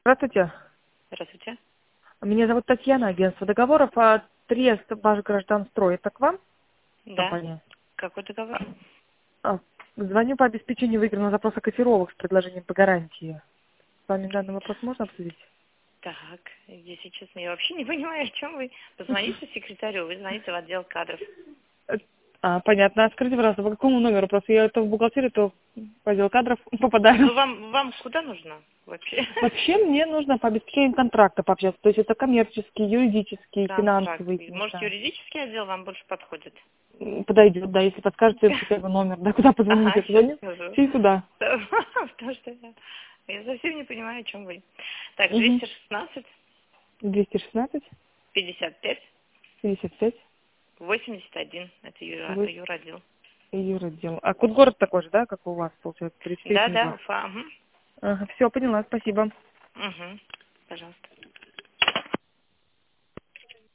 Здравствуйте. Здравствуйте. Меня зовут Татьяна, агентство договоров. Трест ваш гражданстрой. Это к вам Да. компания? Какой договор? А, Звоню по обеспечению выигранного запроса котировок с предложением по гарантии. С вами данный вопрос можно обсудить? Так, если честно, я вообще не понимаю, о чем вы. Позвоните секретарю, вы звоните в отдел кадров. Понятно. Скажите, пожалуйста, по какому номеру? Просто я то в бухгалтерию, то в отдел кадров попадаю. Ну, вам куда нужно вообще? Вообще мне нужно по обеспечению контракта пообщаться. То есть это коммерческий, юридический, Контракт. финансовый. Может, юридический отдел вам больше подходит? Подойдет, да, если подскажете хотя бы номер, да, куда позвонить, Ага, я сейчас позвоню, скажу. все туда. Потому что я совсем не понимаю, о чем вы. Так, Угу. 216 216 55 55 81. Это вы юротдел. юротдел. А код город такой же, да, как у вас, получается, Да, да, 3302. Уфа. Ага, все, поняла, спасибо. Угу. Пожалуйста.